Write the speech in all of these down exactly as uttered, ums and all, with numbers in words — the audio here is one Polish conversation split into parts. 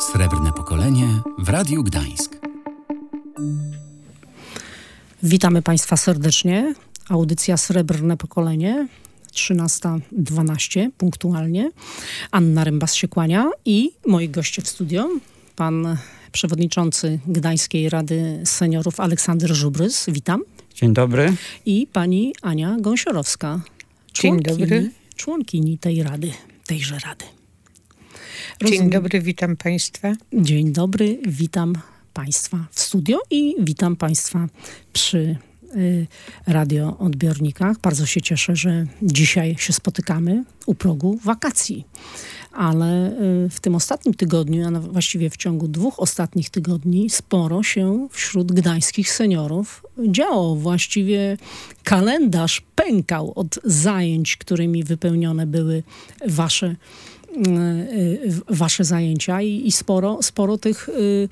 Srebrne pokolenie w Radiu Gdańsk. Witamy Państwa serdecznie. Audycja Srebrne pokolenie, trzynasta dwanaście punktualnie. Anna Rembas się kłania i moi goście w studio. Pan przewodniczący Gdańskiej Rady Seniorów Aleksander Żubrys. Witam. Dzień dobry. I pani Ania Gąsiorowska. Dzień dobry. Członkini tej rady, tejże rady. Rozumiem. Dzień dobry, witam Państwa. Dzień dobry, witam Państwa w studio i witam Państwa przy y, radioodbiornikach. Bardzo się cieszę, że dzisiaj się spotykamy u progu wakacji. Ale y, w tym ostatnim tygodniu, a właściwie w ciągu dwóch ostatnich tygodni, sporo się wśród gdańskich seniorów działo. Właściwie kalendarz pękał od zajęć, którymi wypełnione były wasze wasze zajęcia i, i sporo, sporo tych y,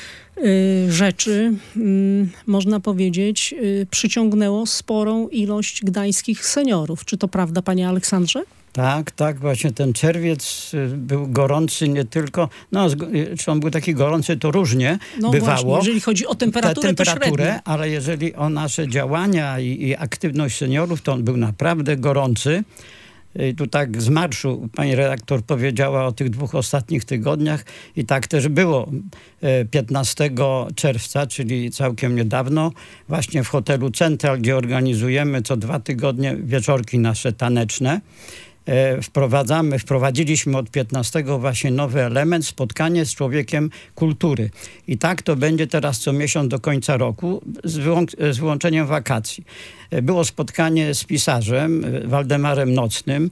y, rzeczy, y, można powiedzieć, y, przyciągnęło sporą ilość gdańskich seniorów. Czy to prawda, panie Aleksandrze? Tak, tak, właśnie ten czerwiec był gorący nie tylko, no czy on był taki gorący, to różnie no bywało. Właśnie, jeżeli chodzi o temperaturę, Te, temperaturę to średnio. Ale jeżeli o nasze działania i, i aktywność seniorów, to on był naprawdę gorący. I tu tak z marszu pani redaktor powiedziała o tych dwóch ostatnich tygodniach i tak też było piętnastego czerwca, czyli całkiem niedawno, właśnie w hotelu Central, gdzie organizujemy co dwa tygodnie wieczorki nasze taneczne. Wprowadzamy, wprowadziliśmy od piętnastego właśnie nowy element, spotkanie z człowiekiem kultury. I tak to będzie teraz co miesiąc do końca roku z, wyłą- z wyłączeniem wakacji. Było spotkanie z pisarzem Waldemarem Nocnym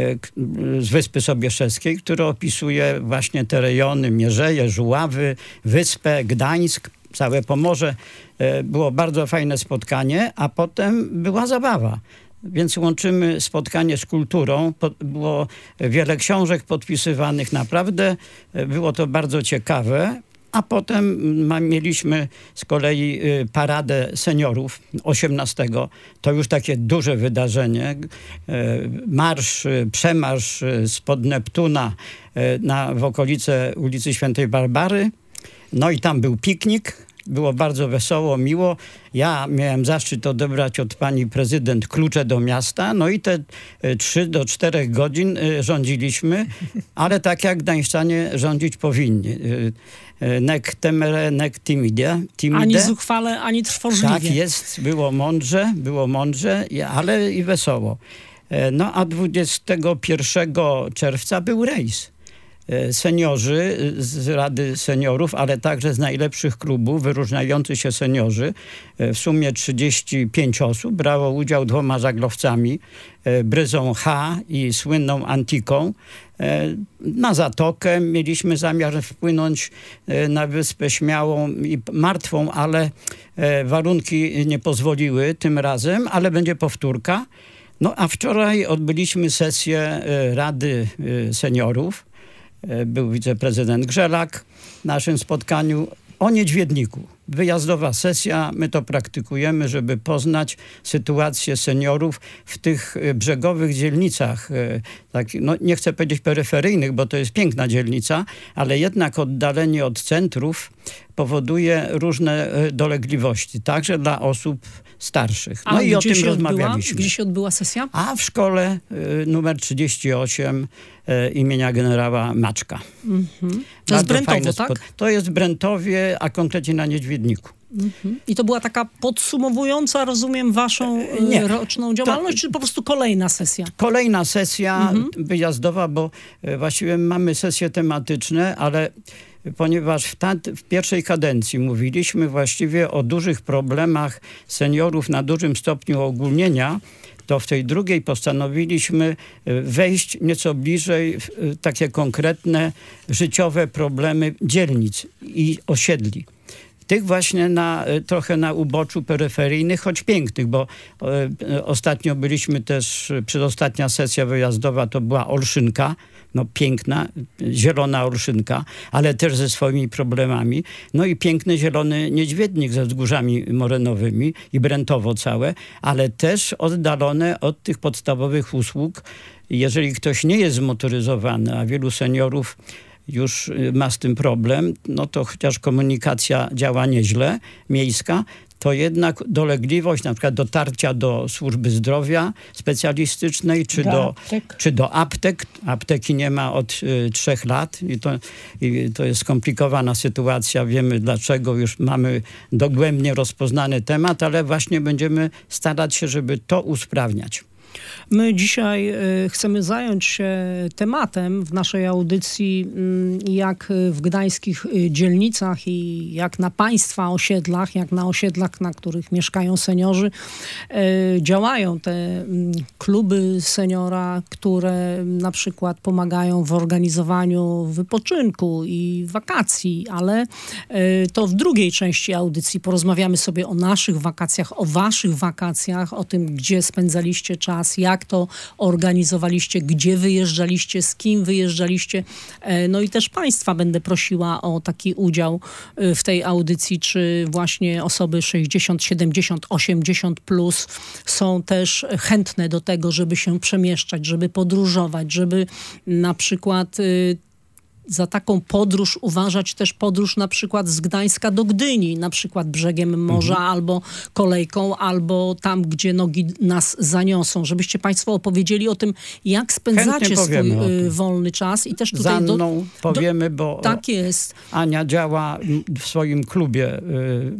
z Wyspy Sobieszewskiej, który opisuje właśnie te rejony Mierzeję, Żuławy, Wyspę, Gdańsk, całe Pomorze. Było bardzo fajne spotkanie, a potem była zabawa. Więc łączymy spotkanie z kulturą. Było wiele książek podpisywanych. Naprawdę było to bardzo ciekawe. A potem ma, mieliśmy z kolei paradę seniorów osiemnastego. To już takie duże wydarzenie. Marsz, przemarsz spod Neptuna na, w okolice ulicy Świętej Barbary. No i tam był piknik. Było bardzo wesoło, miło. Ja miałem zaszczyt odebrać od pani prezydent klucze do miasta. No i te trzy do czterech godzin rządziliśmy, ale tak jak gdańszczanie rządzić powinni. Nec temere, nec timide. timide. Ani zuchwale, ani trwożliwie. Tak jest, było mądrze, było mądrze, ale i wesoło. No a dwudziestego pierwszego czerwca był rejs. Seniorzy z Rady Seniorów, ale także z najlepszych klubów, wyróżniający się seniorzy. W sumie trzydzieści pięć osób brało udział dwoma żaglowcami, Bryzą H i słynną Antiką. Na Zatokę mieliśmy zamiar wpłynąć na Wyspę Śmiałą i Martwą, ale warunki nie pozwoliły tym razem, ale będzie powtórka. No a wczoraj odbyliśmy sesję Rady Seniorów. Był wiceprezydent Grzelak w naszym spotkaniu o niedźwiedniku. Wyjazdowa sesja, my to praktykujemy, żeby poznać sytuację seniorów w tych brzegowych dzielnicach. Tak, no nie chcę powiedzieć peryferyjnych, bo to jest piękna dzielnica, ale jednak oddalenie od centrów powoduje różne dolegliwości, także dla osób starszych. No A i o tym się rozmawialiśmy. Odbyła? Gdzie się odbyła sesja? A w szkole y, numer trzydzieści osiem y, imienia generała Maczka. Mm-hmm. To jest Brentowo, tak? To jest w Brentowie, a konkretnie na Niedźwiedniku. Mm-hmm. I to była taka podsumowująca, rozumiem, waszą Nie. roczną działalność, to, czy po prostu kolejna sesja? Kolejna sesja mm-hmm. wyjazdowa, bo y, właściwie mamy sesje tematyczne, ale ponieważ w, ta, w pierwszej kadencji mówiliśmy właściwie o dużych problemach seniorów na dużym stopniu ogólnienia, to w tej drugiej postanowiliśmy wejść nieco bliżej w takie konkretne życiowe problemy dzielnic i osiedli. Tych właśnie na, trochę na uboczu peryferyjnych, choć pięknych, bo e, ostatnio byliśmy też, przedostatnia sesja wyjazdowa to była Olszynka, no piękna, zielona Olszynka, ale też ze swoimi problemami. No i piękny zielony Niedźwiednik ze wzgórzami morenowymi i Brentowo całe, ale też oddalone od tych podstawowych usług. Jeżeli ktoś nie jest zmotoryzowany, a wielu seniorów już ma z tym problem, no to chociaż komunikacja działa nieźle, miejska, to jednak dolegliwość na przykład dotarcia do służby zdrowia specjalistycznej, czy do, do, do, aptek. czy do aptek. Apteki nie ma od y, trzech lat i to, i to jest skomplikowana sytuacja. Wiemy dlaczego, już mamy dogłębnie rozpoznany temat, ale właśnie będziemy starać się, żeby to usprawniać. My dzisiaj y, chcemy zająć się tematem w naszej audycji, y, jak w gdańskich y, dzielnicach i jak na państwa osiedlach, jak na osiedlach, na których mieszkają seniorzy, y, działają te y, kluby seniora, które na przykład pomagają w organizowaniu wypoczynku i wakacji, ale y, to w drugiej części audycji porozmawiamy sobie o naszych wakacjach, o waszych wakacjach, o tym, gdzie spędzaliście czas, jak to organizowaliście, gdzie wyjeżdżaliście, z kim wyjeżdżaliście. No i też państwa będę prosiła o taki udział w tej audycji, czy właśnie osoby sześćdziesiąt, siedemdziesiąt, osiemdziesiąt plus są też chętne do tego, żeby się przemieszczać, żeby podróżować, żeby na przykład za taką podróż uważać też podróż na przykład z Gdańska do Gdyni, na przykład brzegiem morza, mhm. albo kolejką, albo tam, gdzie nogi nas zaniosą. Żebyście państwo opowiedzieli o tym, jak spędzacie swój y, wolny czas. I też tutaj Za mną do, powiemy, do, bo tak jest. Ania działa w swoim klubie y,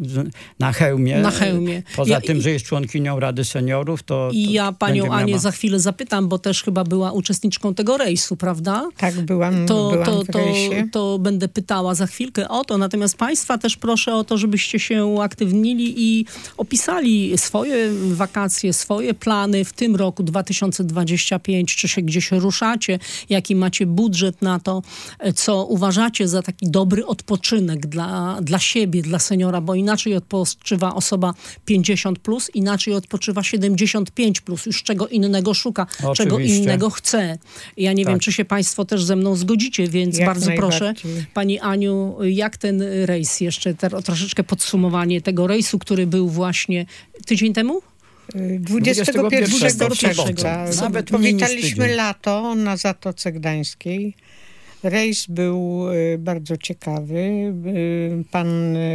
na Chełmie. Na Chełmie. Poza ja, tym, że jest członkinią Rady Seniorów, to I to ja panią miała... Anię za chwilę zapytam, bo też chyba była uczestniczką tego rejsu, prawda? Tak, byłam, to, byłam to, w to, rejsie. to będę pytała za chwilkę o to. Natomiast państwa też proszę o to, żebyście się uaktywnili i opisali swoje wakacje, swoje plany w tym roku dwa tysiące dwudziestym piątym. Czy się gdzieś ruszacie? Jaki macie budżet na to? Co uważacie za taki dobry odpoczynek dla, dla siebie, dla seniora? Bo inaczej odpoczywa osoba pięćdziesiąt plus, inaczej odpoczywa siedemdziesiąt pięć plus. Już czego innego szuka, Oczywiście. czego innego chce. Ja nie tak. wiem, czy się państwo też ze mną zgodzicie, więc Jak bardzo proszę. Pani Aniu, jak ten rejs, jeszcze te, troszeczkę podsumowanie tego rejsu, który był właśnie tydzień temu? dwudziestego pierwszego czerwca. Nawet powitaliśmy lato na Zatoce Gdańskiej. Rejs był bardzo ciekawy. Pan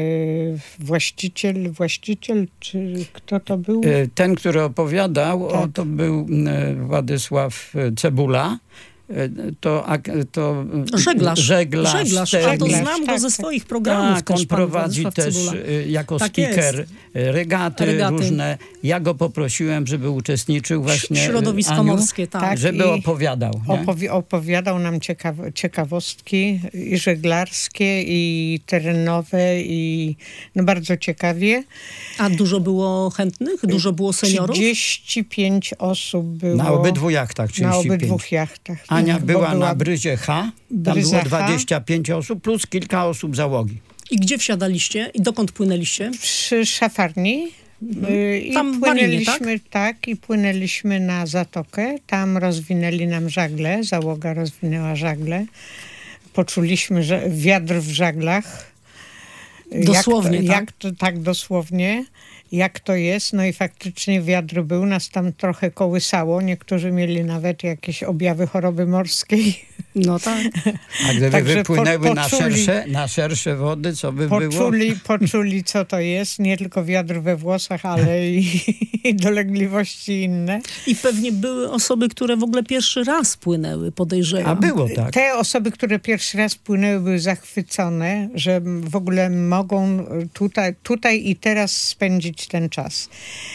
właściciel, właściciel, czy kto to był? Ten, który opowiadał, tak. o, to był Władysław Cebula. To, to żeglarz. Żeglarz. żeglarz. A to znam go ze swoich programów. Tak, też on prowadzi też Cebula. jako tak speaker jest. regaty, regaty różne. Ja go poprosiłem, żeby uczestniczył właśnie. Środowisko Aniu, morskie, tak. tak żeby opowiadał. Opowi- opowiadał nam ciekaw ciekawostki i żeglarskie, i terenowe, i no bardzo ciekawie. A dużo było chętnych? Dużo było seniorów? trzydzieści pięć osób było. Na obydwu jachtach trzydzieści pięć. Na obydwu jachtach. Ania była, była na Bryzie H, tam Bryza było dwadzieścia pięć H. osób plus kilka osób załogi. I gdzie wsiadaliście? I dokąd płynęliście? Przy szafarni. Mhm. I tam płynęliśmy, Marinie, tak? tak, i płynęliśmy na Zatokę. Tam rozwinęli nam żagle, załoga rozwinęła żagle. Poczuliśmy że wiatr w żaglach. Dosłownie, jak to, tak? Jak to, tak dosłownie. Jak to jest. No i faktycznie wiatr był, nas tam trochę kołysało. Niektórzy mieli nawet jakieś objawy choroby morskiej. No tak. A gdyby Także wypłynęły po, na, szersze, na szersze wody, co by poczuli, było? Poczuli, co to jest. Nie tylko wiatr we włosach, ale i, i dolegliwości inne. I pewnie były osoby, które w ogóle pierwszy raz płynęły, podejrzewam. A było tak. Te osoby, które pierwszy raz płynęły, były zachwycone, że w ogóle mogą tutaj, tutaj i teraz spędzić ten czas.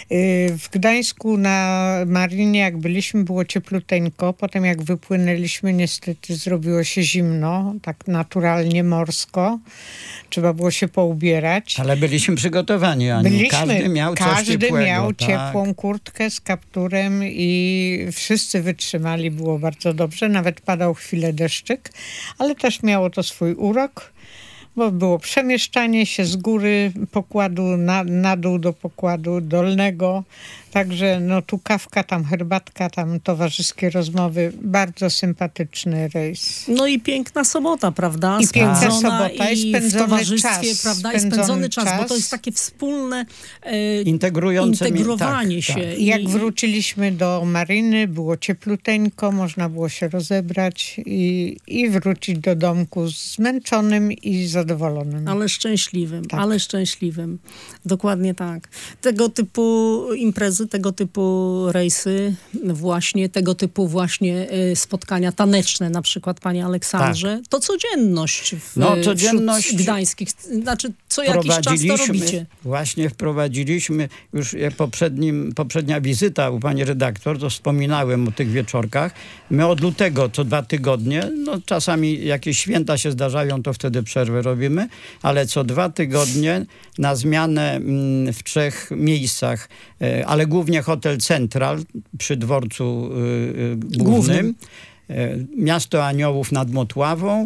W Gdańsku na Marinie, jak byliśmy, było ciepluteńko. Potem jak wypłynęliśmy, niestety zrobiło się zimno, tak naturalnie morsko. Trzeba było się poubierać. Ale byliśmy przygotowani, Aniu. Byliśmy, każdy miał coś każdy ciepłego. miał tak. ciepłą kurtkę z kapturem i wszyscy wytrzymali, było bardzo dobrze. Nawet padał chwilę deszczyk, ale też miało to swój urok, bo było przemieszczanie się z góry pokładu na, na dół do pokładu dolnego. Także no tu kawka, tam herbatka, tam towarzyskie rozmowy. Bardzo sympatyczny rejs. No i piękna sobota, prawda? I piękna Spędzona sobota i i w spędzony towarzystwie, czas. prawda? I spędzony czas, czas, bo to jest takie wspólne e, integrujące integrowanie mi, tak, się. tak. I jak I, wróciliśmy do maryny, było ciepluteńko, można było się rozebrać i, i wrócić do domku zmęczonym i zadowolonym. ale szczęśliwym, Tak. ale szczęśliwym. Dokładnie tak. Tego typu imprezy, tego typu rejsy, właśnie tego typu właśnie y, spotkania taneczne, na przykład, panie Aleksandrze, to codzienność w, No, codzienność wśród gdańskich, znaczy co jakiś czas to Wprowadziliśmy- robicie. Właśnie wprowadziliśmy, już jak poprzednim, poprzednia wizyta u pani redaktor, to wspominałem o tych wieczorkach. My od lutego co dwa tygodnie, no czasami jakieś święta się zdarzają, to wtedy przerwę robimy, ale co dwa tygodnie na zmianę mm, w trzech miejscach, e, ale głównie Hotel Central przy dworcu y, y, głównym. Głównym. E, Miasto Aniołów nad Motławą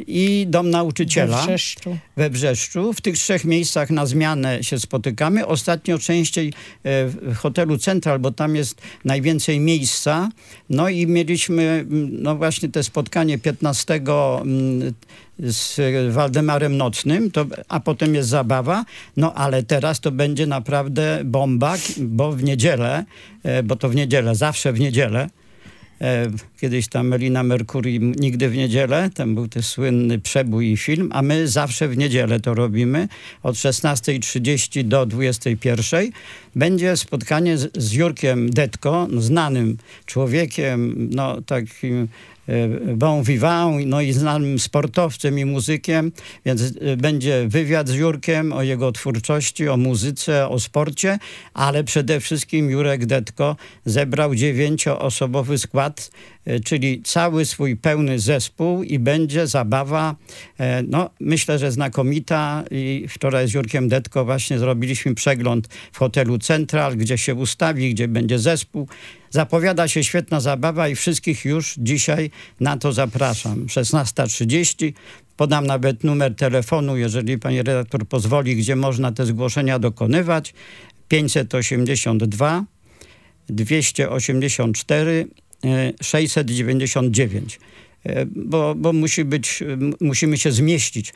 i Dom Nauczyciela We Wrzeszczu. we Wrzeszczu. W tych trzech miejscach na zmianę się spotykamy. Ostatnio częściej e, w hotelu Central, bo tam jest najwięcej miejsca. No i mieliśmy mm, no właśnie te spotkanie piętnastego mm, z Waldemarem Nocnym, to, a potem jest zabawa. No ale teraz to będzie naprawdę bomba, bo w niedzielę, e, bo to w niedzielę, zawsze w niedzielę, E, Kiedyś tam Melina Mercury nigdy w niedzielę, tam był ten słynny przebój i film, a my zawsze w niedzielę to robimy od szesnastej trzydzieści do dwudziestej pierwszej. Będzie spotkanie z, z Jurkiem Detko, znanym człowiekiem, no takim e, bon vivant, no i znanym sportowcem i muzykiem, więc e, będzie wywiad z Jurkiem o jego twórczości, o muzyce, o sporcie, ale przede wszystkim Jurek Detko zebrał dziewięcioosobowy skład, e, czyli cały swój pełny zespół i będzie zabawa, e, no myślę, że znakomita i wczoraj z Jurkiem Detko właśnie zrobiliśmy przegląd w hotelu Central, gdzie się ustawi, gdzie będzie zespół. Zapowiada się świetna zabawa i wszystkich już dzisiaj na to zapraszam. szesnasta trzydzieści. Podam nawet numer telefonu, jeżeli pani redaktor pozwoli, gdzie można te zgłoszenia dokonywać. pięćset osiemdziesiąt dwa dwieście osiemdziesiąt cztery sześćset dziewięćdziesiąt dziewięć. Bo, bo musi być, musimy się zmieścić.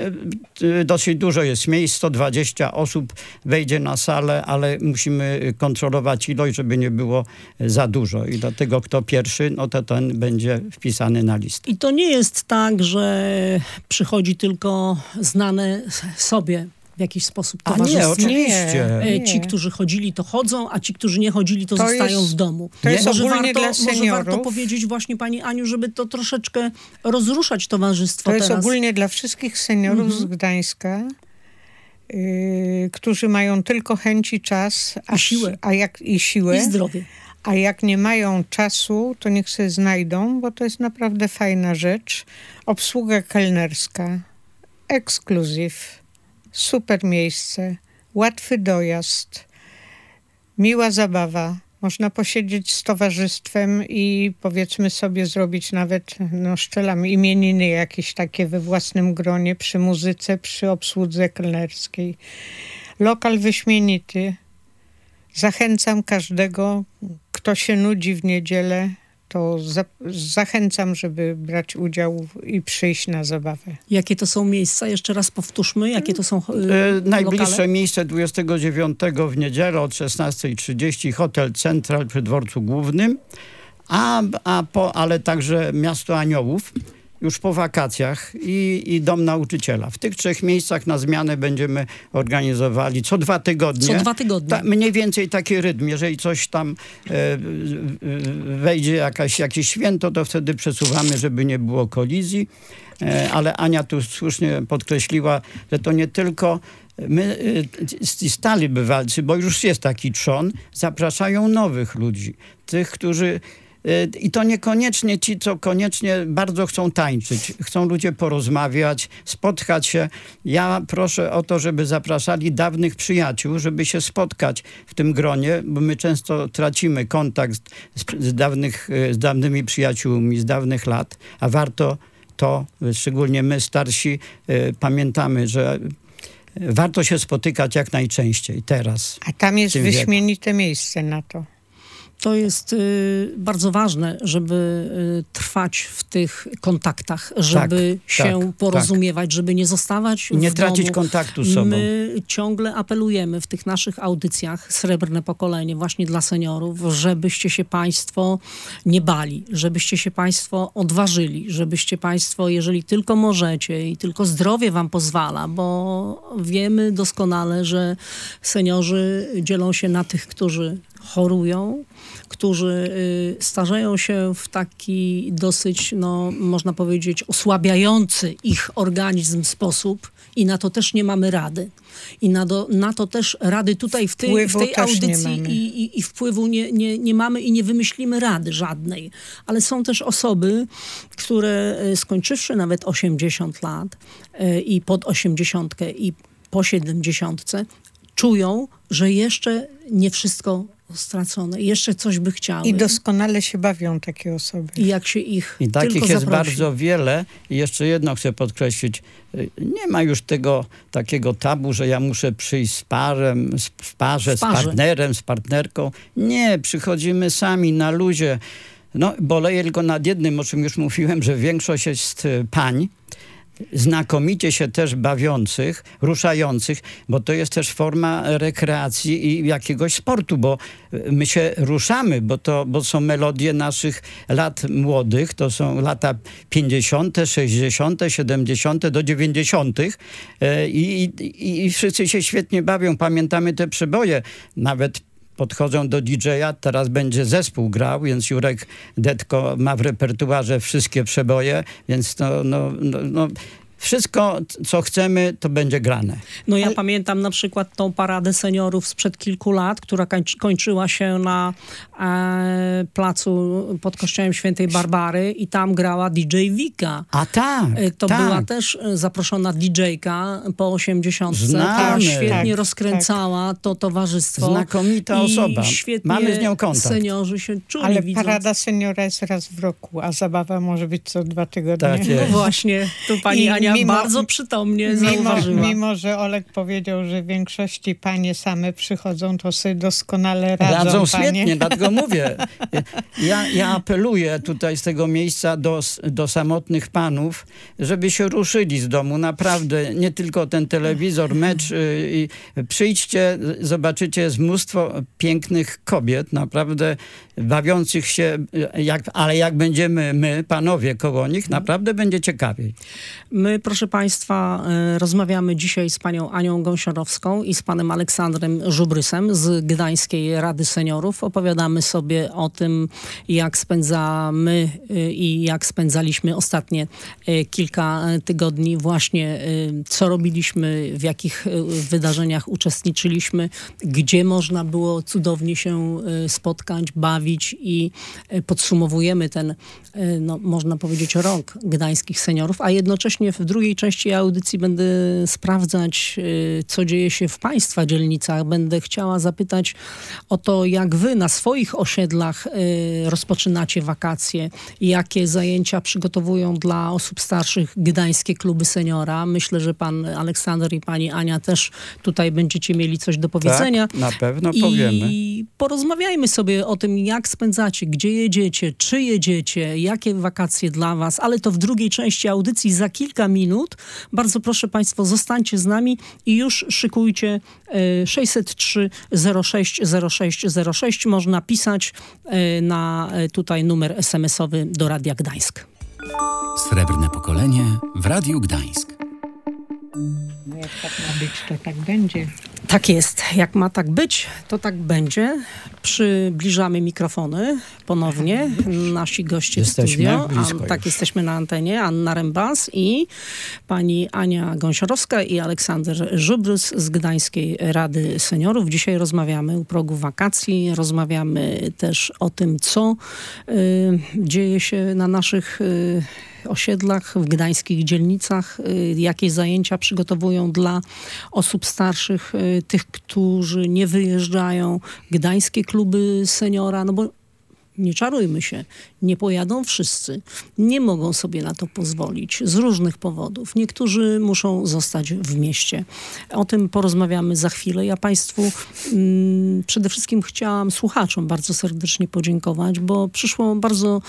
Dosyć dużo jest miejsc, sto dwadzieścia osób wejdzie na salę, ale musimy kontrolować ilość, żeby nie było za dużo. I dlatego kto pierwszy, no to ten będzie wpisany na listę. I to nie jest tak, że przychodzi tylko znane sobie w jakiś sposób A nie, towarzystwo. oczywiście. E, Ci, którzy chodzili, to chodzą, a ci, którzy nie chodzili, to, To zostają jest- w domu. to jest może, ogólnie warto, dla może seniorów. warto powiedzieć właśnie pani Aniu, żeby to troszeczkę rozruszać towarzystwo To jest teraz. ogólnie dla wszystkich seniorów Mhm. z Gdańska, yy, którzy mają tylko chęć i czas, a, I siłę. a jak, i siłę. I zdrowie. A jak nie mają czasu, to niech sobie znajdą, bo to jest naprawdę fajna rzecz. Obsługa kelnerska, ekskluzyw, super miejsce, łatwy dojazd, miła zabawa. Można posiedzieć z towarzystwem i powiedzmy sobie zrobić nawet, no szczelam, imieniny jakieś takie we własnym gronie przy muzyce, przy obsłudze kelnerskiej. Lokal wyśmienity. Zachęcam każdego, kto się nudzi w niedzielę, to za, zachęcam, żeby brać udział i przyjść na zabawę. Jakie to są miejsca? Jeszcze raz powtórzmy, jakie to są y, E, Najbliższe lokale? miejsce dwudziestego dziewiątego w niedzielę od szesnastej trzydzieści Hotel Central przy dworcu głównym, a, a po, ale także Miasto Aniołów już po wakacjach i, i Dom Nauczyciela. W tych trzech miejscach na zmianę będziemy organizowali co dwa tygodnie. Co dwa tygodnie. Ta, mniej więcej taki rytm. Jeżeli coś tam e, e, wejdzie jakaś, jakieś święto, to wtedy przesuwamy, żeby nie było kolizji. E, ale Ania tu słusznie podkreśliła, że to nie tylko my, y, stali bywalcy, bo już jest taki trzon, zapraszają nowych ludzi. Tych, którzy i to niekoniecznie ci, co koniecznie bardzo chcą tańczyć. Chcą ludzie porozmawiać, spotkać się. Ja proszę o to, żeby zapraszali dawnych przyjaciół, żeby się spotkać w tym gronie, bo my często tracimy kontakt z, z, dawnych, z dawnymi przyjaciółmi z dawnych lat, a warto to, szczególnie my starsi, pamiętamy, że warto się spotykać jak najczęściej teraz. A tam jest w tym wieku. wyśmienite miejsce na to. To jest y, bardzo ważne, żeby y, trwać w tych kontaktach, żeby Tak, się tak, porozumiewać, żeby nie zostawać I nie w tracić domu. kontaktu z sobą. My ciągle apelujemy w tych naszych audycjach Srebrne Pokolenie właśnie dla seniorów, żebyście się państwo nie bali, żebyście się państwo odważyli, żebyście państwo, jeżeli tylko możecie i tylko zdrowie wam pozwala, bo wiemy doskonale, że seniorzy dzielą się na tych, którzy chorują, którzy y, starzeją się w taki dosyć, no, można powiedzieć, osłabiający ich organizm sposób i na to też nie mamy rady. I na, do, na to też rady tutaj w tej, w tej audycji i, i, i wpływu nie, nie, nie mamy i nie wymyślimy rady żadnej. Ale są też osoby, które y, skończywszy nawet osiemdziesiąt lat y, i pod osiemdziesiątkę i po siedemdziesiątce czują, że jeszcze nie wszystko stracone. Jeszcze coś by chciały. I doskonale się bawią takie osoby. I jak się ich I takich tylko jest zaprosi. bardzo wiele. I jeszcze jedno chcę podkreślić. Nie ma już tego takiego tabu, że ja muszę przyjść z parem, w parze, W parze. z partnerem, z partnerką. Nie, przychodzimy sami na luzie. No, boleję tylko nad jednym, o czym już mówiłem, że większość jest pań, znakomicie się też bawiących, ruszających, bo to jest też forma rekreacji i jakiegoś sportu, bo my się ruszamy, bo to bo są melodie naszych lat młodych, to są lata pięćdziesiąte, sześćdziesiąte, siedemdziesiąte do dziewięćdziesiątych i, i, i wszyscy się świetnie bawią. Pamiętamy te przeboje, nawet podchodzą do didżeja, teraz będzie zespół grał, więc Jurek Detko ma w repertuarze wszystkie przeboje, więc to no, no, no, wszystko, co chcemy, to będzie grane. No ja Ale... pamiętam na przykład tą paradę seniorów sprzed kilku lat, która kończy, kończyła się na e, placu pod kościołem Świętej Barbary i tam grała D J Wika. A tak, To tak. była też zaproszona didżejka po osiemdziesiątce, która świetnie tak, rozkręcała tak. to towarzystwo. Znakomita osoba. Świetnie mamy z nią kontakt. Seniorzy się czuli, Ale widząc. parada seniora jest raz w roku, a zabawa może być co dwa tygodnie. Tak jest. No właśnie, tu pani I Ania mimo, bardzo przytomnie mimo, zauważyła. Mimo, że Olek powiedział, że w większości panie same przychodzą, to sobie doskonale radzą, Radzą panie. świetnie, dlatego mówię. Ja, ja apeluję tutaj z tego miejsca do, do samotnych panów, żeby się ruszyli z domu. Naprawdę, nie tylko ten telewizor, mecz. I przyjdźcie, zobaczycie, jest mnóstwo pięknych kobiet, naprawdę bawiących się, jak, ale jak będziemy my, panowie, koło nich, naprawdę będzie ciekawiej. My, proszę państwa, rozmawiamy dzisiaj z panią Anią Gąsiorowską i z panem Aleksandrem Żubrysem z Gdańskiej Rady Seniorów. Opowiadamy sobie o tym, jak spędzamy i jak spędzaliśmy ostatnie kilka tygodni, właśnie co robiliśmy, w jakich wydarzeniach uczestniczyliśmy, gdzie można było cudownie się spotkać, bawić i podsumowujemy ten, no, można powiedzieć, rok gdańskich seniorów, a jednocześnie w drugiej części audycji będę sprawdzać, co dzieje się w państwa dzielnicach. Będę chciała zapytać o to, jak wy na swoich osiedlach rozpoczynacie wakacje, jakie zajęcia przygotowują dla osób starszych gdańskie kluby seniora. Myślę, że pan Aleksander i pani Ania też tutaj będziecie mieli coś do powiedzenia. Tak, na pewno powiemy. I porozmawiajmy sobie o tym, jak spędzacie, gdzie jedziecie, czy jedziecie, jakie wakacje dla was, ale to w drugiej części audycji za kilka minut. Bardzo proszę państwo, zostańcie z nami i już szykujcie sześćset trzy zero sześć zero sześć zero sześć. Można pisać na tutaj numer es em esowy do Radia Gdańsk. Srebrne pokolenie w Radiu Gdańsk. No jak tak ma być, to tak będzie. Tak jest. Jak ma tak być, to tak będzie. Przybliżamy mikrofony ponownie. Nasi goście Jesteśmy w studio. blisko An, tak, już. jesteśmy na antenie. Anna Rembas i pani Ania Gąsiorowska i Aleksander Żubrys z Gdańskiej Rady Seniorów. Dzisiaj rozmawiamy u progu wakacji. Rozmawiamy też o tym, co y, dzieje się na naszych y, osiedlach, w gdańskich dzielnicach, y, jakie zajęcia przygotowują dla osób starszych, y, tych, którzy nie wyjeżdżają, gdańskie kluby seniora, no bo nie czarujmy się, nie pojadą wszyscy. Nie mogą sobie na to pozwolić z różnych powodów. Niektórzy muszą zostać w mieście. O tym porozmawiamy za chwilę. Ja Państwu mm, przede wszystkim chciałam słuchaczom bardzo serdecznie podziękować, bo przyszło bardzo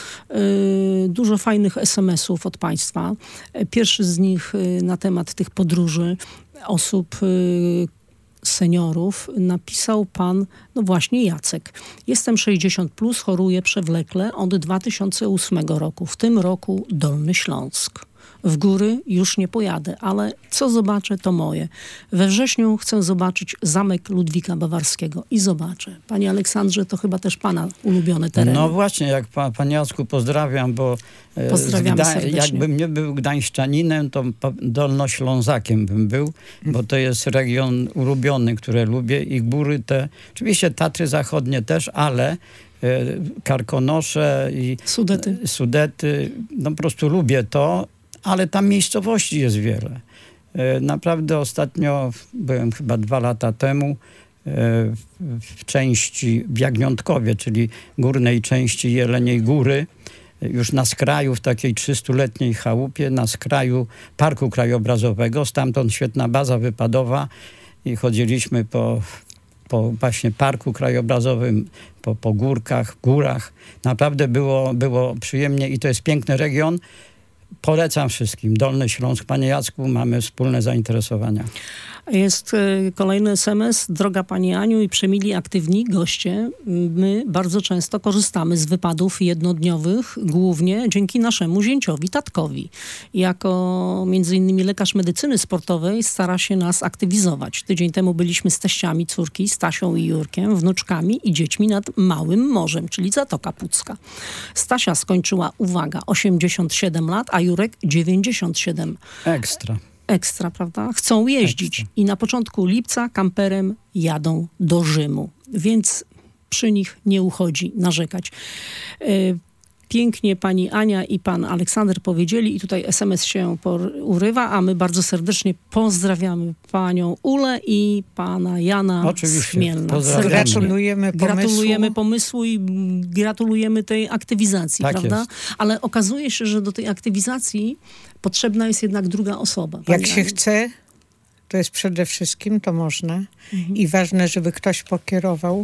y, dużo fajnych es em esów od Państwa. Pierwszy z nich y, na temat tych podróży osób, y, seniorów napisał pan, no właśnie Jacek. Jestem sześćdziesiąt plus, choruję przewlekle od dwa tysiące ósmego roku. W tym roku Dolny Śląsk. W góry już nie pojadę, ale co zobaczę, to moje. We wrześniu chcę zobaczyć zamek Ludwika Bawarskiego i zobaczę. Panie Aleksandrze, to chyba też pana ulubione tereny. No właśnie, jak pa, panie Jacku, pozdrawiam, bo e, Pozdrawiamy Gda- serdecznie. jakbym nie był gdańszczaninem, to pa- Dolnoślązakiem bym był, bo to jest region ulubiony, który lubię i góry te, oczywiście Tatry Zachodnie też, ale e, Karkonosze i Sudety. Sudety, no po prostu lubię to, ale tam miejscowości jest wiele. E, Naprawdę ostatnio, byłem chyba dwa lata temu, e, w części w Jagniątkowie, czyli górnej części Jeleniej Góry, już na skraju, w takiej trzystuletniej chałupie, na skraju Parku Krajobrazowego, stamtąd świetna baza wypadowa i chodziliśmy po, po właśnie Parku Krajobrazowym, po, po górkach, górach. Naprawdę było, było przyjemnie i to jest piękny region. Polecam wszystkim. Dolny Śląsk. Panie Jacku, mamy wspólne zainteresowania. Jest y, kolejny es em es. Droga Pani Aniu i przemili aktywni goście, my bardzo często korzystamy z wypadów jednodniowych, głównie dzięki naszemu zięciowi, tatkowi. Jako między innymi lekarz medycyny sportowej stara się nas aktywizować. Tydzień temu byliśmy z teściami córki, Stasią i Jurkiem, wnuczkami i dziećmi nad Małym Morzem, czyli Zatoka Pucka. Stasia skończyła, uwaga, osiemdziesiąt siedem lat, a Jurek dziewięćdziesiąt siedem. Ekstra. Ekstra, prawda? Chcą jeździć Ekstra. i na początku lipca kamperem jadą do Rzymu, więc przy nich nie uchodzi narzekać. Y, Pięknie pani Ania i pan Aleksander powiedzieli i tutaj es em es się por- urywa, a my bardzo serdecznie pozdrawiamy panią Ulę i pana Jana Oczywiście, z Chmielna. pozdrawiamy. Serdecznie. Gratulujemy pomysłu. Gratulujemy pomysłu i mm, gratulujemy tej aktywizacji, Tak prawda? jest. Ale okazuje się, że do tej aktywizacji potrzebna jest jednak druga osoba. Jak pani się Aniu. chce, to jest przede wszystkim, to można. Mhm. I ważne, żeby ktoś pokierował,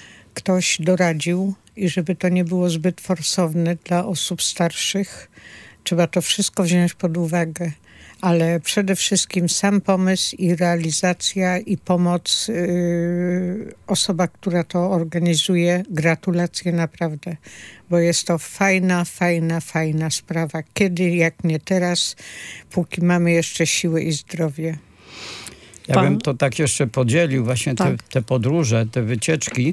ktoś doradził i żeby to nie było zbyt forsowne dla osób starszych. Trzeba to wszystko wziąć pod uwagę. Ale przede wszystkim sam pomysł i realizacja i pomoc yy, osoba, która to organizuje. Gratulacje naprawdę, bo jest to fajna, fajna, fajna sprawa. Kiedy, jak nie teraz, póki mamy jeszcze siłę i zdrowie. Ja Pan- bym to tak jeszcze podzielił, właśnie te, Tak. te podróże, te wycieczki,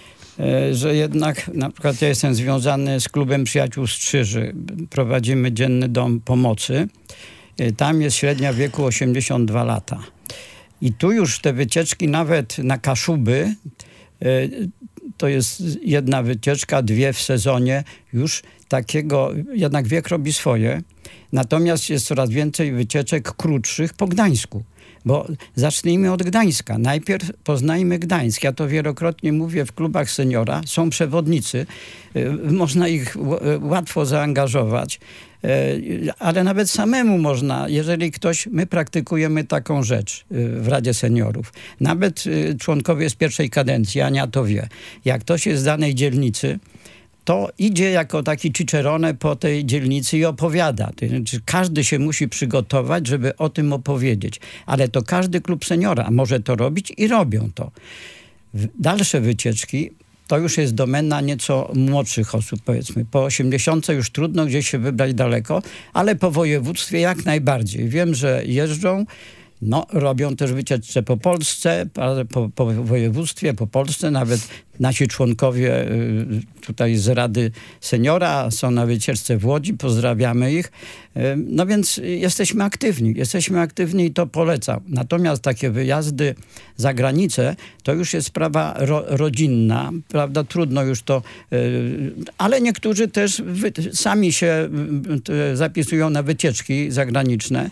e, że jednak na przykład ja jestem związany z Klubem Przyjaciół Strzyży. Prowadzimy Dzienny Dom Pomocy. E, Tam jest średnia wieku osiemdziesiąt dwa lata. I tu już te wycieczki nawet na Kaszuby, e, to jest jedna wycieczka, dwie w sezonie, już takiego, jednak wiek robi swoje. Natomiast jest coraz więcej wycieczek krótszych po Gdańsku. Bo zacznijmy od Gdańska. Najpierw poznajmy Gdańsk. Ja to wielokrotnie mówię w klubach seniora. Są przewodnicy. Y, Można ich ł- łatwo zaangażować. Y, Ale nawet samemu można, jeżeli ktoś... My praktykujemy taką rzecz y, w Radzie Seniorów. Nawet y, członkowie z pierwszej kadencji, Ania to wie. Jak ktoś jest z danej dzielnicy, to idzie jako taki cicerone po tej dzielnicy i opowiada. To znaczy, każdy się musi przygotować, żeby o tym opowiedzieć. Ale to każdy klub seniora może to robić i robią to. W- Dalsze wycieczki to już jest domena nieco młodszych osób, powiedzmy. Po osiemdziesiątce już trudno gdzieś się wybrać daleko, ale po województwie jak najbardziej. Wiem, że jeżdżą. No, robią też wycieczkę po Polsce, ale po, po województwie, po Polsce. Nawet nasi członkowie y, tutaj z Rady Seniora są na wycieczce w Łodzi. Pozdrawiamy ich. Y, No więc jesteśmy aktywni. Jesteśmy aktywni i to polecam. Natomiast takie wyjazdy za granicę to już jest sprawa ro, rodzinna. Prawda? Trudno już to... y, Ale niektórzy też wy, sami się y, y, zapisują na wycieczki zagraniczne.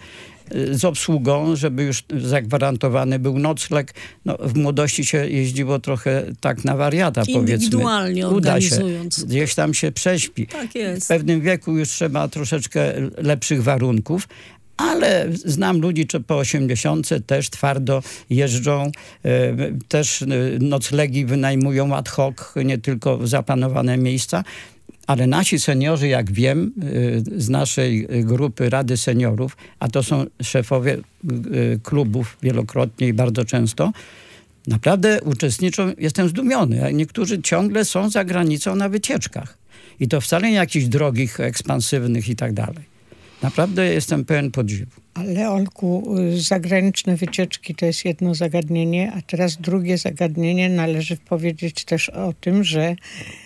z obsługą, żeby już zagwarantowany był nocleg. No, w młodości się jeździło trochę tak na wariata, powiedzmy. Indywidualnie Uda się. organizując. Gdzieś tam się prześpi. Tak jest. W pewnym wieku już trzeba troszeczkę lepszych warunków. Ale znam ludzi, czy po osiemdziesiątce też twardo jeżdżą, e, też e, noclegi wynajmują ad hoc, nie tylko w zaplanowane miejsca. Ale nasi seniorzy, jak wiem, e, z naszej grupy Rady Seniorów, a to są szefowie e, klubów wielokrotnie i bardzo często, naprawdę uczestniczą, jestem zdumiony. Niektórzy ciągle są za granicą na wycieczkach. I to wcale nie jakichś drogich, ekspansywnych i tak dalej. Naprawdę jestem pełen podziwu. Ale Olku, zagraniczne wycieczki to jest jedno zagadnienie, a teraz drugie zagadnienie. Należy powiedzieć też o tym, że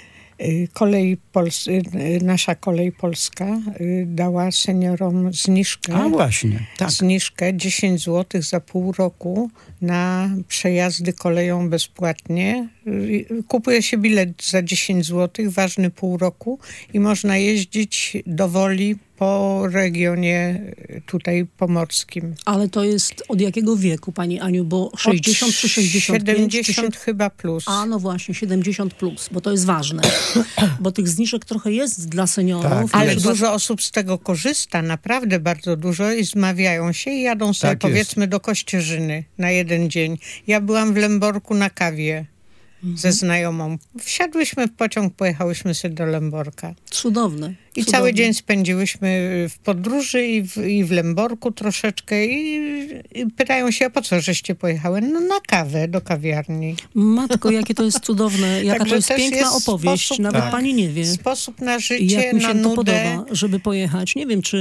kolej Pols- nasza kolej polska dała seniorom zniżkę. A właśnie, tak. Zniżkę dziesięć złotych za pół roku na przejazdy koleją bezpłatnie. Kupuje się bilet za dziesięć złotych, ważny pół roku i można jeździć do woli po regionie tutaj pomorskim. Ale to jest od jakiego wieku, pani Aniu? Bo sześćdziesiąt czy sześćdziesiąt pięć? siedemdziesiąt czy... chyba plus. A no właśnie, siedemdziesiąt plus, bo to jest ważne. Bo tych zniżek trochę jest dla seniorów. Tak, Ale jest. dużo osób z tego korzysta, naprawdę bardzo dużo i zmawiają się i jadą sobie Tak powiedzmy do Kościerzyny na jeden dzień. Ja byłam w Lęborku na kawie ze znajomą. Wsiadłyśmy w pociąg, pojechałyśmy sobie do Lęborka. Cudowne. I Cudowne. cały dzień spędziłyśmy w podróży i w, i w Lęborku troszeczkę i, i pytają się, a po co żeście pojechały? No na kawę, do kawiarni. Matko, jakie to jest cudowne, jaka Także to jest też piękna jest opowieść. sposób, Nawet tak. pani nie wie. Sposób na życie, Jak mi na się to nudę. podoba, żeby pojechać. Nie wiem, czy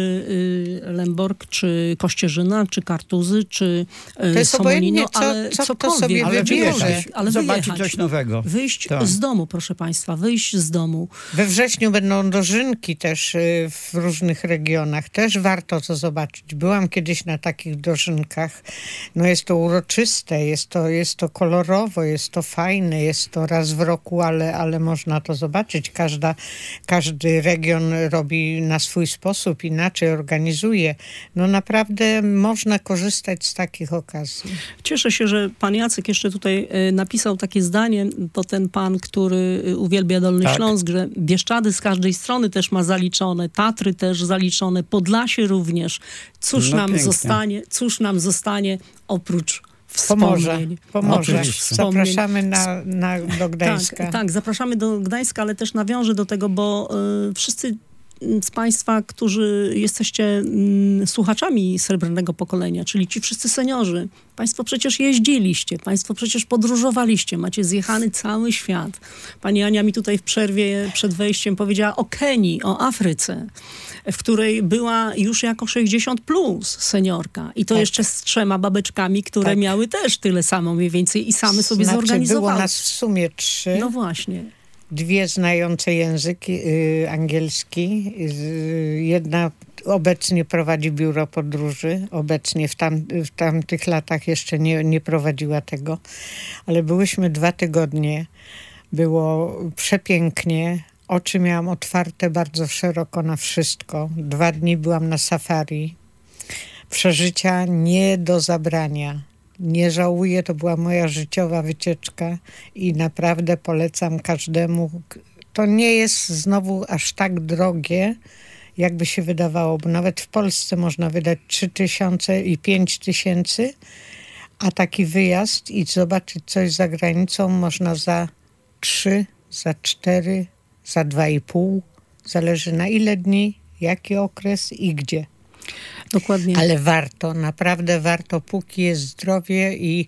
y, Lęborg, czy Kościerzyna, czy Kartuzy, czy y, To jest Somonino, obojętnie, co- ale co kto cokolwiek. sobie Ale wybierze. wyjechać, ale zobaczyć wyjechać. coś nowego. Wyjść Tak. z domu, proszę państwa, wyjść z domu. We wrześniu będą dożynki też y, w różnych regionach. Też warto to zobaczyć. Byłam kiedyś na takich dożynkach. No jest to uroczyste, jest to, jest to kolorowo, jest to fajne, jest to raz w roku, ale, ale można to zobaczyć. Każda, każdy region robi na swój sposób, inaczej organizuje. No naprawdę można korzystać z takich okazji. Cieszę się, że pan Jacek jeszcze tutaj y, napisał takie zdanie, to ten pan, który y, uwielbia Dolny Tak. Śląsk, że Bieszczady z każdej strony też ma zaliczone, Tatry też zaliczone, Podlasie również. Cóż No nam pięknie. zostanie, cóż nam zostanie oprócz Pomoże, wspomnień. pomoże. Oprócz wspomnień. Zapraszamy na, na, do Gdańska. Tak, tak, zapraszamy do Gdańska, ale też nawiążę do tego, bo y, wszyscy z państwa, którzy jesteście mm, słuchaczami Srebrnego Pokolenia, czyli ci wszyscy seniorzy, państwo przecież jeździliście, państwo przecież podróżowaliście, macie zjechany cały świat. Pani Ania mi tutaj w przerwie przed wejściem powiedziała o Kenii, o Afryce, w której była już jako sześćdziesiąt plus seniorka. I to Tak. jeszcze z trzema babeczkami, które Tak. miały też tyle samo mniej więcej i same sobie Znaczy, zorganizowały. było nas w sumie trzy. No właśnie. Dwie znające język y, angielski. Y, jedna obecnie prowadzi biuro podróży. Obecnie w, tam, w tamtych latach jeszcze nie, nie prowadziła tego. Ale byłyśmy dwa tygodnie. Było przepięknie. Oczy miałam otwarte bardzo szeroko na wszystko. Dwa dni byłam na safari. Przeżycia nie do zabrania. Nie żałuję, to była moja życiowa wycieczka i naprawdę polecam każdemu. To nie jest znowu aż tak drogie, jakby się wydawało, bo nawet w Polsce można wydać trzy tysiące i pięć tysięcy, a taki wyjazd i zobaczyć coś za granicą można za trzy, za cztery, za dwa i pół. Zależy na ile dni, jaki okres i gdzie. Dokładnie. Ale warto, naprawdę warto, póki jest zdrowie i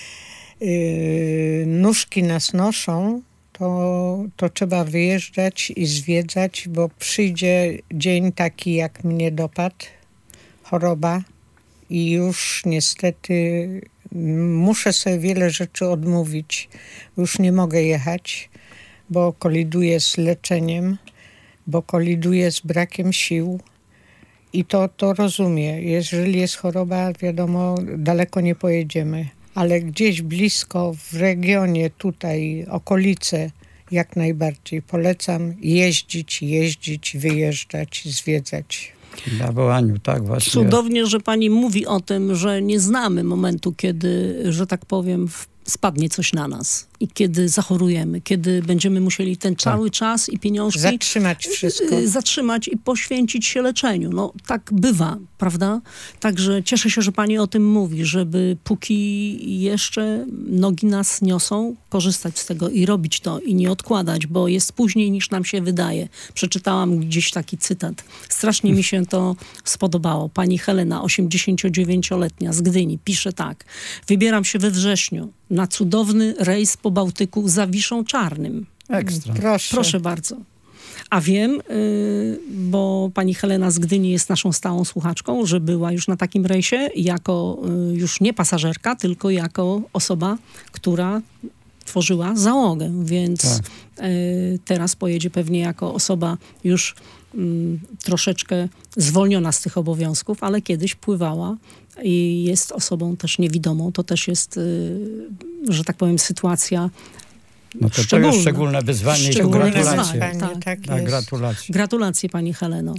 yy, nóżki nas noszą, to, to trzeba wyjeżdżać i zwiedzać, bo przyjdzie dzień taki, jak mnie dopadł, choroba i już niestety muszę sobie wiele rzeczy odmówić. Już nie mogę jechać, bo koliduję z leczeniem, bo koliduję z brakiem sił. I to, to rozumiem. Jeżeli jest choroba, wiadomo, daleko nie pojedziemy. Ale gdzieś blisko, w regionie, tutaj, okolice, jak najbardziej polecam jeździć, jeździć, wyjeżdżać, zwiedzać. Na wołaniu, tak właśnie. Cudownie, że pani mówi o tym, że nie znamy momentu, kiedy, że tak powiem, spadnie coś na nas i kiedy zachorujemy, kiedy będziemy musieli ten cały tak. czas i pieniążki zatrzymać wszystko. Zatrzymać i poświęcić się leczeniu. No tak bywa, prawda? Także cieszę się, że pani o tym mówi, żeby póki jeszcze nogi nas niosą, korzystać z tego i robić to i nie odkładać, bo jest później niż nam się wydaje. Przeczytałam gdzieś taki cytat. Strasznie mi się to spodobało. Pani Helena, osiemdziesięciodziewięcioletnia z Gdyni, pisze tak. Wybieram się we wrześniu na cudowny rejs po Bałtyku Zawiszą Czarnym. Ekstra. Proszę. Proszę bardzo. A wiem, yy, bo pani Helena z Gdyni jest naszą stałą słuchaczką, że była już na takim rejsie jako yy, już nie pasażerka, tylko jako osoba, która tworzyła załogę, więc tak. yy, teraz pojedzie pewnie jako osoba już yy, troszeczkę zwolniona z tych obowiązków, ale kiedyś pływała i jest osobą też niewidomą. To też jest, yy, że tak powiem, sytuacja no to, to jest szczególne wyzwanie i gratulacje. Wyzwanie, tak. tak tak, gratulacje. Gratulacje pani Heleno.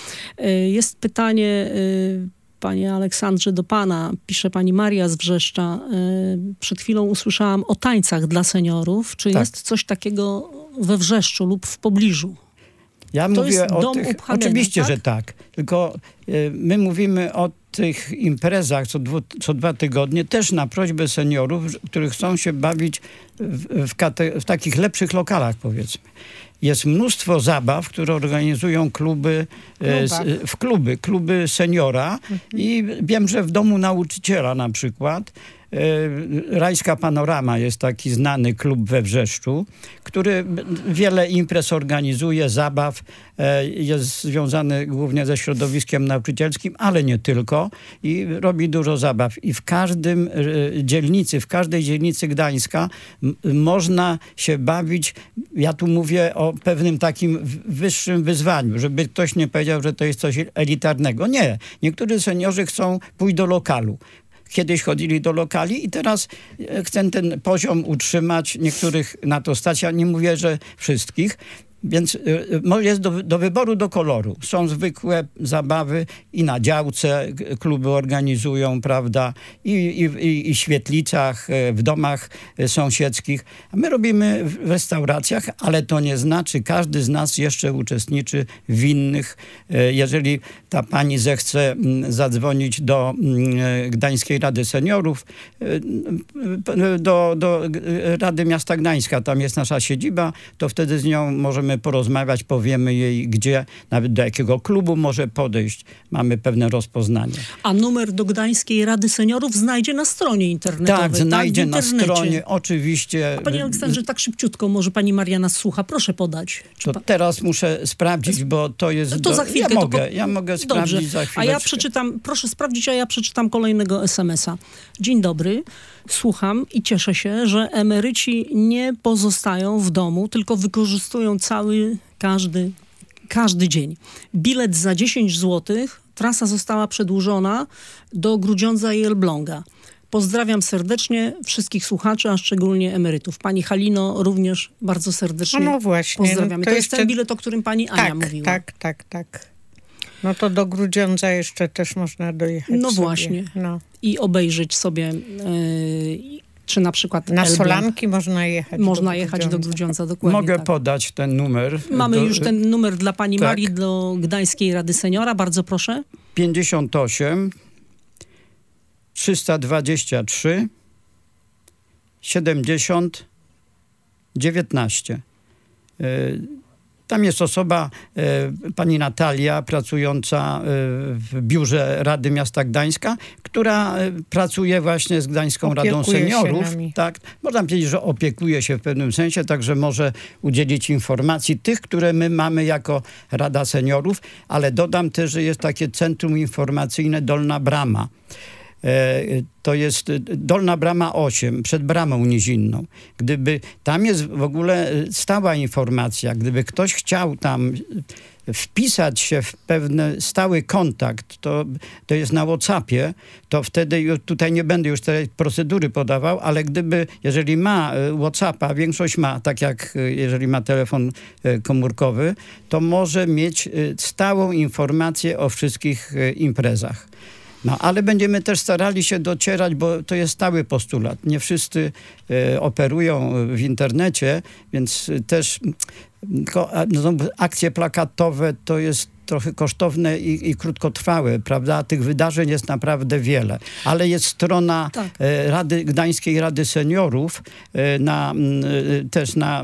Jest pytanie, panie Aleksandrze, do pana. Pisze pani Maria z Wrzeszcza. Przed chwilą usłyszałam o tańcach dla seniorów. Czy tak. jest coś takiego we Wrzeszczu lub w pobliżu? Ja to mówię jest o dom tych, Uphagena, oczywiście, tak? że tak. Tylko y, my mówimy o tych imprezach co, dwu, co dwa tygodnie, też na prośbę seniorów, którzy chcą się bawić w, w, kate, w takich lepszych lokalach, powiedzmy. Jest mnóstwo zabaw, które organizują kluby, y, w kluby, kluby seniora mhm. i wiem, że w domu nauczyciela na przykład Rajska Panorama jest taki znany klub we Wrzeszczu, który wiele imprez organizuje, zabaw, jest związany głównie ze środowiskiem nauczycielskim, ale nie tylko i robi dużo zabaw. I w każdym dzielnicy, w każdej dzielnicy Gdańska m- można się bawić. Ja tu mówię o pewnym takim wyższym wyzwaniu, żeby ktoś nie powiedział, że to jest coś elitarnego. Nie. Niektórzy seniorzy chcą pójść do lokalu. Kiedyś chodzili do lokali i teraz chcę ten poziom utrzymać. Niektórych na to stać, ja nie mówię, że wszystkich. Więc jest do, do wyboru, do koloru. Są zwykłe zabawy i na działce kluby organizują, prawda, i, i, i w świetlicach, w domach sąsiedzkich. A my robimy w restauracjach, ale to nie znaczy, każdy z nas jeszcze uczestniczy w innych. Jeżeli ta pani zechce zadzwonić do Gdańskiej Rady Seniorów, do, do Rady Miasta Gdańska, tam jest nasza siedziba, to wtedy z nią możemy porozmawiać, powiemy jej, gdzie, nawet do jakiego klubu może podejść. Mamy pewne rozpoznanie. A numer do Gdańskiej Rady Seniorów znajdzie na stronie internetowej. Tak, znajdzie tak, na stronie, oczywiście. A panie Aleksandrze, tak szybciutko, może pani Maria nas słucha, proszę podać. To pa... teraz muszę sprawdzić, bo to jest... To do... za chwilkę. Ja to mogę, po... ja mogę sprawdzić Dobrze. za chwileczkę. A ja przeczytam, proszę sprawdzić, a ja przeczytam kolejnego es em es a. Dzień dobry, słucham i cieszę się, że emeryci nie pozostają w domu, tylko wykorzystują cały, każdy, każdy dzień. Bilet za dziesięć złotych, trasa została przedłużona do Grudziądza i Elbląga. Pozdrawiam serdecznie wszystkich słuchaczy, a szczególnie emerytów. Pani Halino również bardzo serdecznie no właśnie, pozdrawiamy. To, to jest jeszcze... ten bilet, o którym pani Ania tak, mówiła. Tak, tak, tak. No to do Grudziądza jeszcze też można dojechać. No sobie. właśnie. No. I obejrzeć sobie, yy, czy na przykład na Elbląg. Solanki można jechać. Można do jechać Grudziądza. do Grudziądza, dokładnie. Mogę tak. podać ten numer. Mamy do, już ten numer dla pani tak. Marii do Gdańskiej Rady Seniora. Bardzo proszę. pięćdziesiąt osiem trzysta dwadzieścia trzy siedemdziesiąt dziewiętnaście. Tam jest osoba, pani Natalia, pracująca w biurze Rady Miasta Gdańska, która pracuje właśnie z Gdańską Opiekuje Radą Seniorów. się nami. Tak, można powiedzieć, że opiekuje się w pewnym sensie, także może udzielić informacji tych, które my mamy jako Rada Seniorów, ale dodam też, że jest takie Centrum Informacyjne Dolna Brama. to jest Dolna Brama osiem, przed Bramą Nizinną. Gdyby tam jest w ogóle stała informacja, gdyby ktoś chciał tam wpisać się w pewien stały kontakt, to, to jest na WhatsAppie, to wtedy już, tutaj nie będę już tej procedury podawał, ale gdyby, jeżeli ma WhatsAppa, większość ma, tak jak jeżeli ma telefon komórkowy, to może mieć stałą informację o wszystkich imprezach. No, ale będziemy też starali się docierać, bo to jest stały postulat. Nie wszyscy e, operują w internecie, więc też tylko, no, akcje plakatowe to jest trochę kosztowne i, i krótkotrwałe, prawda? Tych wydarzeń jest naprawdę wiele. Ale jest strona tak. e, Rady Gdańskiej Rady Seniorów, e, na, e, też na,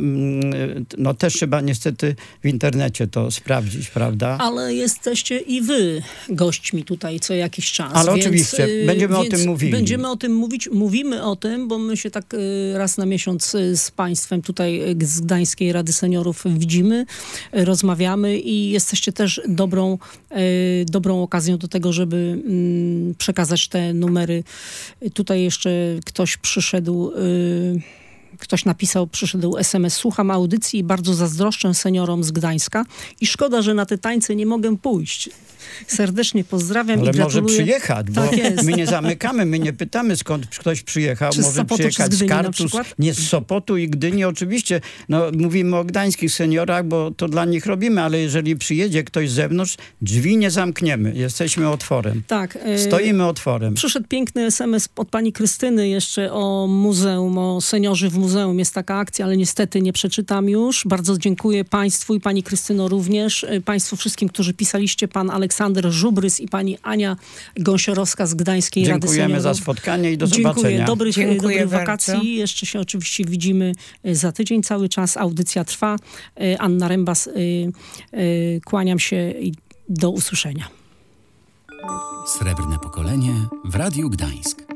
no też trzeba niestety w internecie to sprawdzić, prawda? Ale jesteście i wy gośćmi tutaj co jakiś czas. Ale więc, oczywiście, będziemy więc o tym mówili. Będziemy o tym mówić, mówimy o tym, bo my się tak raz na miesiąc z państwem tutaj z Gdańskiej Rady Seniorów widzimy, rozmawiamy i jesteście też dobrą, dobrą okazją do tego, żeby przekazać te numery. Tutaj jeszcze ktoś przyszedł... Ktoś napisał, przyszedł es em es, słucham audycji i bardzo zazdroszczę seniorom z Gdańska i szkoda, że na te tańce nie mogę pójść. Serdecznie pozdrawiam ale i gratuluję. może przyjechać, bo tak jest. my nie zamykamy, my nie pytamy, skąd ktoś przyjechał. Czy z może Sopotu, przyjechać czy z Gdyni z na Kartus, przykład? nie z Sopotu i Gdyni. Oczywiście, no, mówimy o gdańskich seniorach, bo to dla nich robimy, ale jeżeli przyjedzie ktoś z zewnątrz, drzwi nie zamkniemy. Jesteśmy otworem. Tak. Stoimy otworem. Przyszedł piękny es em es od pani Krystyny jeszcze o muzeum, o seniorzy w muzeum. Jest taka akcja, ale niestety nie przeczytam już. Bardzo dziękuję państwu i pani Krystyno również. Państwu wszystkim, którzy pisaliście, pan Aleksander Żubrys i pani Ania Gąsiorowska z Gdańskiej Rady Seniorów. Dziękujemy za spotkanie i do Dziękuję. zobaczenia. Dobrych, Dziękuję dobrych bardzo. wakacji. Jeszcze się oczywiście widzimy za tydzień cały czas. Audycja trwa. Anna Rembas, kłaniam się i do usłyszenia. Srebrne pokolenie w Radiu Gdańsk.